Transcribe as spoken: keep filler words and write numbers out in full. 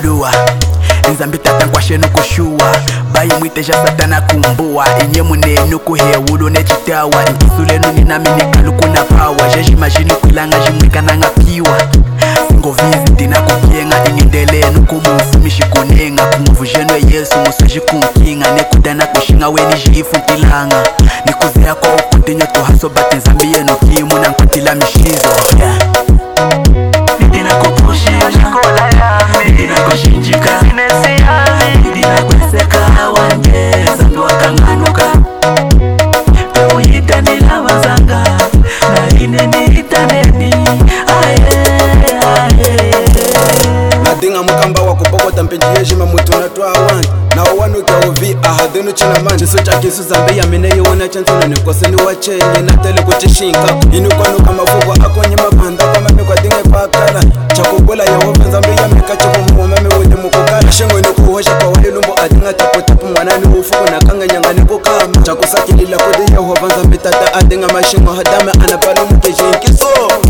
lua nzambi tata nkwashenu kushua bayi mwiteja satana kumbua inye munenu kuhewulu nechitawa nkisulenu ninaminika na pawa jejimajini kwilanga jimwikananga piwa singovizi tina kukienga ingendelenu kumumfumishikunenga kumuvujeno yesu musuji kunkinga nekudana kushinga weni jifu ntilanga nikuzea kwa ukutinyo tuhaso bati nzambi yenu kimu na nkwatila mishizo yeah. Nidina kupushia shikola yami Nidina kushinjika sinesi yami Nidina kweseka wange Zambi wakanganuka Pewita nila wazanga Na ine ni itaneni Aye, aye Nadinga mukamba wakupokota mpenji yejima mutu na tuwa wangi na wanu kia uvi ahadhinu china mani Chiso chakisu zambi ya mine yuwana chantuno nikose ni wachenye na tele kuchishinka Inu kwanu kama fugo ako nyima panda kama mikwa dinge pakala Chakubula ya hofa zambi ya mika chupu mwamame wudi mukukala Shengo inu kuhosha kwa wali lumbo adinga tapu tapu mwanani ufuku na kanga nyangani kukama Chakusaki lila kudi ya hofa zambi tata adinga mashingo hadame anapalo mkejinkiso